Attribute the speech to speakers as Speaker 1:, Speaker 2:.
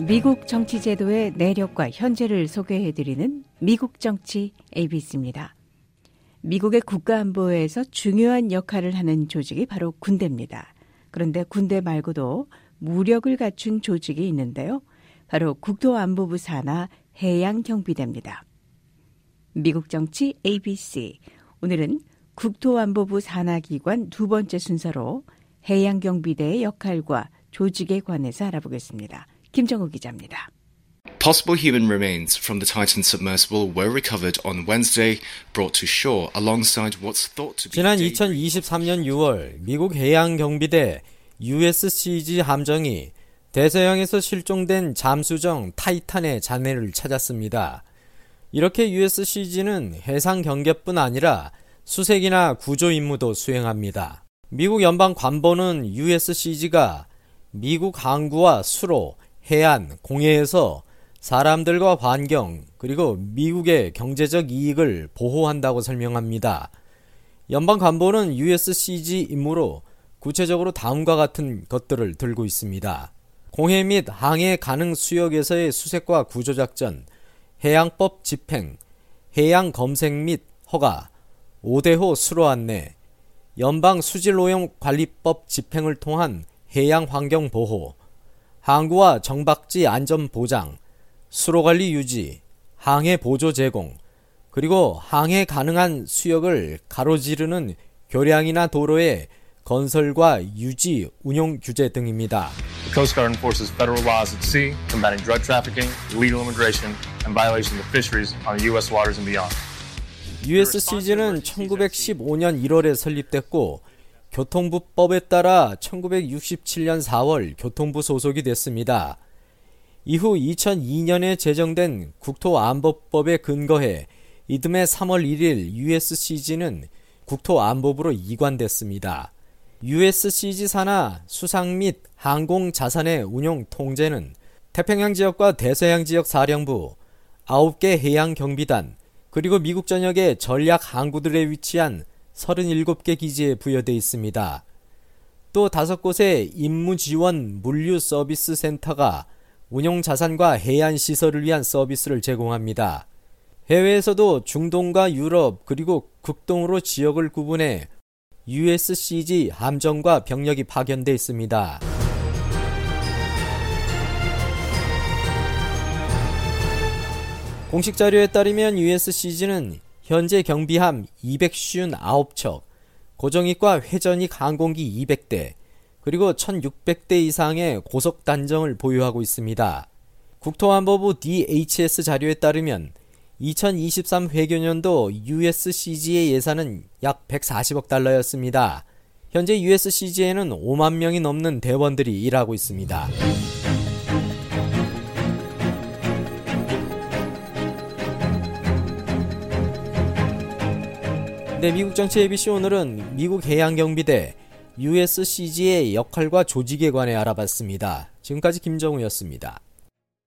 Speaker 1: 미국 정치 제도의 내력과 현재를 소개해드리는 미국 정치 ABC입니다. 미국의 국가안보에서 중요한 역할을 하는 조직이 바로 군대입니다. 그런데 군대 말고도 무력을 갖춘 조직이 있는데요. 바로 국토안보부 산하 해양경비대입니다. 미국 정치 ABC. 오늘은 국토안보부 산하기관 두 번째 순서로 해양경비대의 역할과 조직에 관해서 알아보겠습니다. 김정우 기자입니다.
Speaker 2: Possible human remains from the Titan submersible were recovered on Wednesday, brought to shore alongside what's thought to be.
Speaker 3: 지난 2023년 6월 미국 해양경비대 USCG 함정이 대서양에서 실종된 잠수정 타이탄의 잔해를 찾았습니다. 이렇게 USCG는 해상 경계뿐 아니라 수색이나 구조 임무도 수행합니다. 미국 연방관보는 USCG가 미국 항구와 수로, 해안, 공해에서 사람들과 환경, 그리고 미국의 경제적 이익을 보호한다고 설명합니다. 연방관보는 USCG 임무로 구체적으로 다음과 같은 것들을 들고 있습니다. 공해 및 항해 가능 수역에서의 수색과 구조작전, 해양법 집행, 해양 검색 및 허가, 5대호 수로 안내, 연방 수질오염 관리법 집행을 통한 해양 환경 보호, 항구와 정박지 안전 보장, 수로 관리 유지, 항해 보조 제공, 그리고 항해 가능한 수역을 가로지르는 교량이나 도로의 건설과 유지, 운용 규제 등입니다.
Speaker 4: The Coast Guard enforces federal laws at sea, combating drug trafficking, illegal immigration, and violations of fisheries on U.S. waters and beyond.
Speaker 3: USCG는 1915년 1월에 설립됐고 교통부법에 따라 1967년 4월 교통부 소속이 됐습니다. 이후 2002년에 제정된 국토안보법에 근거해 이듬해 3월 1일 USCG는 국토안보부로 이관됐습니다. USCG 산하 수상 및 항공 자산의 운용 통제는 태평양 지역과 대서양 지역 사령부, 9개 해양 경비단, 그리고 미국 전역의 전략 항구들에 위치한 37개 기지에 부여되어 있습니다. 또 5곳의 임무지원 물류 서비스 센터가 운용 자산과 해안 시설을 위한 서비스를 제공합니다. 해외에서도 중동과 유럽 그리고 극동으로 지역을 구분해 USCG 함정과 병력이 파견되어 있습니다. 공식 자료에 따르면 USCG는 현재 경비함 259척, 고정익과 회전익 항공기 200대, 그리고 1600대 이상의 고속 단정을 보유하고 있습니다. 국토안보부 DHS 자료에 따르면 2023 회계년도 USCG의 예산은 약 140억 달러였습니다. 현재 USCG에는 5만 명이 넘는 대원들이 일하고 있습니다. 네, 미국 정치 ABC 오늘은 미국 해양경비대 USCG의 역할과 조직에 관해 알아봤습니다. 지금까지 김정우였습니다.